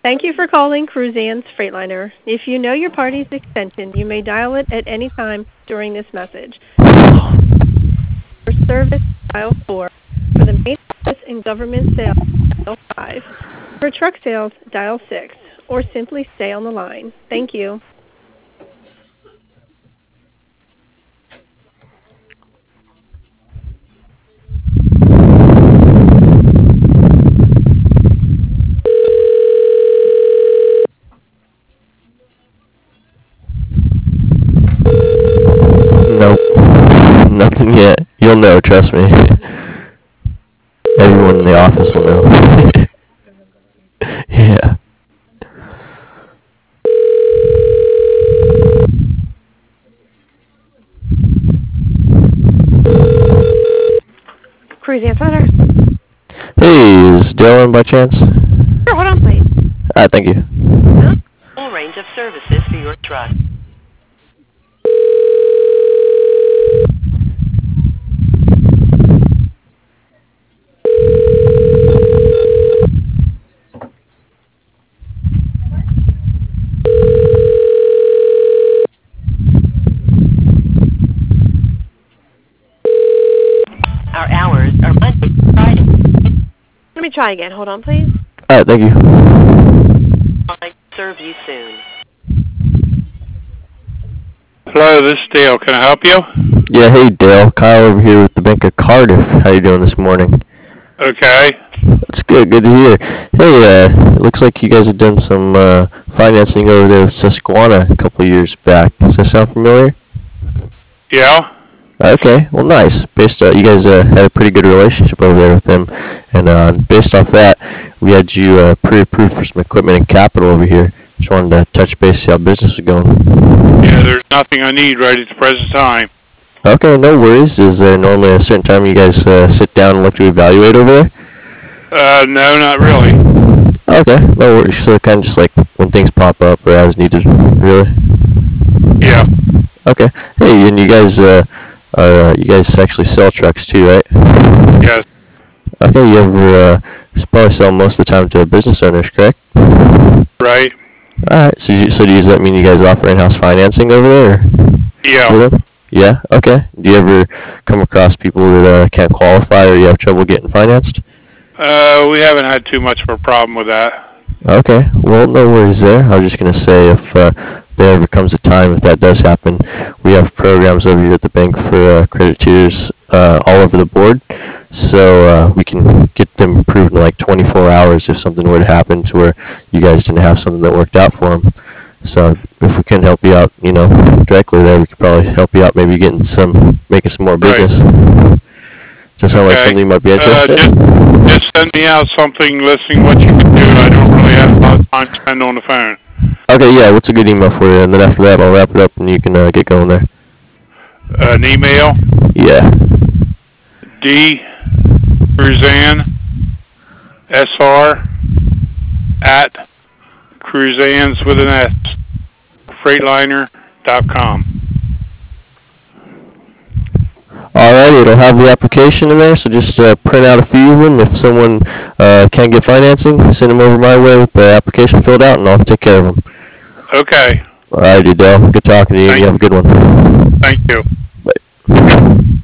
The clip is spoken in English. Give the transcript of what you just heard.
Thank you for calling Cruzan's Freightliner. If you know your party's extension, you may dial it at any time during this message. For service, dial 4. For the main office and government sales, dial 5. For truck sales, dial 6. Or simply stay on the line. Thank you. Nope. Nothing yet. You'll know, trust me. Everyone in the office will know. Yeah. Cruzan Center. Hey, is Dylan by chance? Sure, hold on, please. Alright, thank you. Full range of services for your truck. Our hours are Monday to Friday. Let me try again. Hold on, please. Alright, thank you. I'll serve you soon. Hello, this is Dale. Can I help you? Yeah, hey Dale. Kyle over here with the Bank of Cardiff. How you doing this morning? Okay. That's good. Good to hear. Hey, it looks like you guys have done some financing over there with Susquehanna a couple of years back. Does that sound familiar? Yeah. Okay, well, nice. You guys had a pretty good relationship over there with them, and based off that, we had you pre-approved for some equipment and capital over here. Just wanted to touch base, see how business is going. Yeah, there's nothing I need right at the present time. Okay, no worries. Is there normally a certain time you guys sit down and look to evaluate over there? No, not really. Okay, no worries. So kind of just like when things pop up or as needed, really? Yeah. Okay. Hey, and you guys actually sell trucks too, right? Yes. Okay, you ever probably sell most of the time to business owners, correct? Right. Alright, so does that mean you guys offer in-house financing over there? Or? Yeah. Yeah, okay. Do you ever come across people that can't qualify or you have trouble getting financed? We haven't had too much of a problem with that. Okay, well, no worries there. I was just going to say if there ever comes a time if that does happen, we have programs over here at the bank for credit tutors all over the board. So we can get them approved in like 24 hours if something were to happen to where you guys didn't have something that worked out for them. So if we can help you out, directly there, we could probably help you out maybe making some more business. Right. Does that sound like something you might be interested in? Just send me out something listing what you can do. I don't really have a lot of time to spend on the phone. Okay, yeah, what's a good email for you? And then after that, I'll wrap it up and you can get going there. An email? Yeah. D. Cruzan, SR, at Cruzans with an S, Freightliner.com. Alright, it'll have the application in there, so just print out a few of them. If someone can't get financing, send them over my way with the application filled out, and I'll take care of them. Okay. Alrighty, Dale. Good talking to you. You have a good one. Thank you. Bye.